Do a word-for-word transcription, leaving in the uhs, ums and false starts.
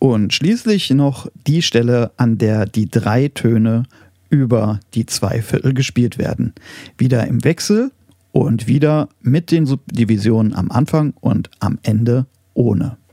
Und schließlich noch die Stelle, an der die drei Töne über die zwei Viertel gespielt werden. Wieder im Wechsel und wieder mit den Subdivisionen am Anfang und am Ende ohne.